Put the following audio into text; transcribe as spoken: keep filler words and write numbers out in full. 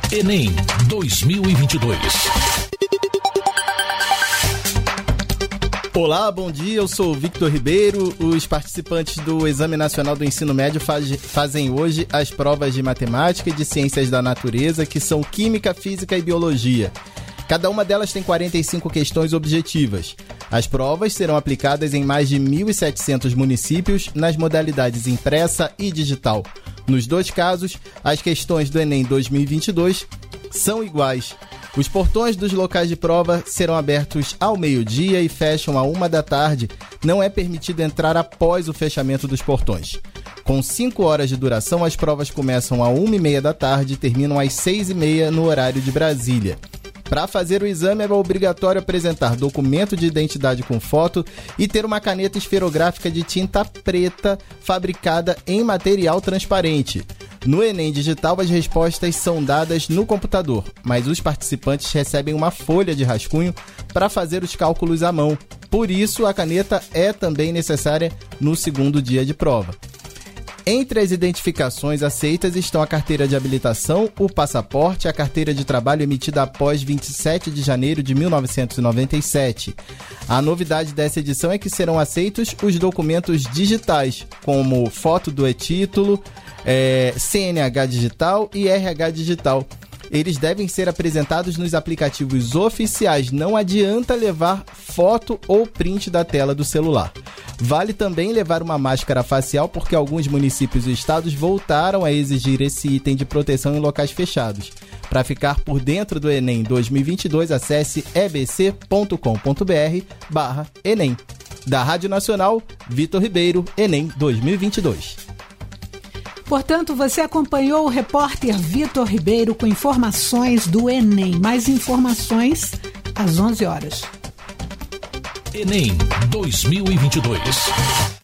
Enem dois mil e vinte e dois. Olá, bom dia, eu sou o Victor Ribeiro. Os participantes do Exame Nacional do Ensino Médio faz, fazem hoje as provas de Matemática e de Ciências da Natureza, que são Química, Física e Biologia. Cada uma delas tem quarenta e cinco questões objetivas. As provas serão aplicadas em mais de mil e setecentos municípios nas modalidades impressa e digital. Nos dois casos, as questões do Enem dois mil e vinte e dois são iguais. Os portões dos locais de prova serão abertos ao meio-dia e fecham à uma da tarde. Não é permitido entrar após o fechamento dos portões. Com cinco horas de duração, as provas começam à uma e meia da tarde e terminam às seis e meia no horário de Brasília. Para fazer o exame, é obrigatório apresentar documento de identidade com foto e ter uma caneta esferográfica de tinta preta fabricada em material transparente. No Enem Digital, as respostas são dadas no computador, mas os participantes recebem uma folha de rascunho para fazer os cálculos à mão. Por isso, a caneta é também necessária no segundo dia de prova. Entre as identificações aceitas estão a carteira de habilitação, o passaporte e a carteira de trabalho emitida após vinte e sete de janeiro de mil novecentos e noventa e sete. A novidade dessa edição é que serão aceitos os documentos digitais, como foto do e-título, é, C N H digital e R H digital. Eles devem ser apresentados nos aplicativos oficiais. Não adianta levar foto ou print da tela do celular. Vale também levar uma máscara facial, porque alguns municípios e estados voltaram a exigir esse item de proteção em locais fechados. Para ficar por dentro do Enem dois mil e vinte e dois, acesse e b c ponto com ponto b r barra Enem. Da Rádio Nacional, Victor Ribeiro, Enem dois mil e vinte e dois. Portanto, você acompanhou o repórter Victor Ribeiro com informações do Enem. Mais informações às onze horas. Enem dois mil e vinte e dois.